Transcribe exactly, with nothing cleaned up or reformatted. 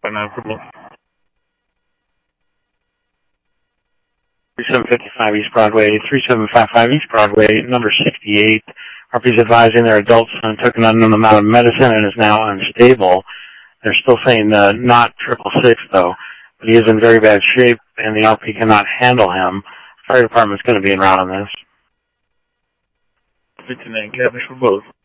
five nine for both. thirty-seven fifty-five East Broadway, thirty-seven fifty-five East Broadway, number sixty-eight. R P's advising their adult son took an unknown amount of medicine and is now unstable. They're still saying uh, not triple six, though. But he is in very bad shape, and the R P cannot handle him. Fire department's going to be en route on this. fifty-nine cabins for both.